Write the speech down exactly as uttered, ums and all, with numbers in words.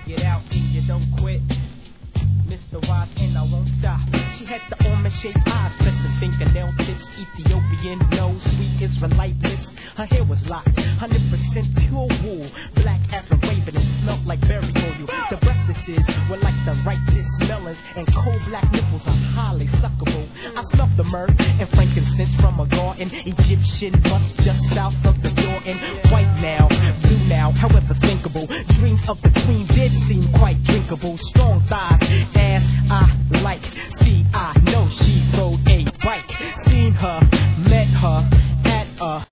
Get out and you don't quit. Mister Wise and I won't stop. She had the almond-shaped eyes, pleasant fingernail tips, Ethiopian nose, sweet Israelite lips. Her hair was locked, one hundred percent pure wool, black as a raven and smelled like berry oil. The breastises were like the righteous melons, and cold black nipples are highly suckable. I smelled the myrrh and frankincense from a garden, Egyptian musk just south of the Jordan. White now, blue now, however thinkable. Dreams of the queen did seem quite drinkable.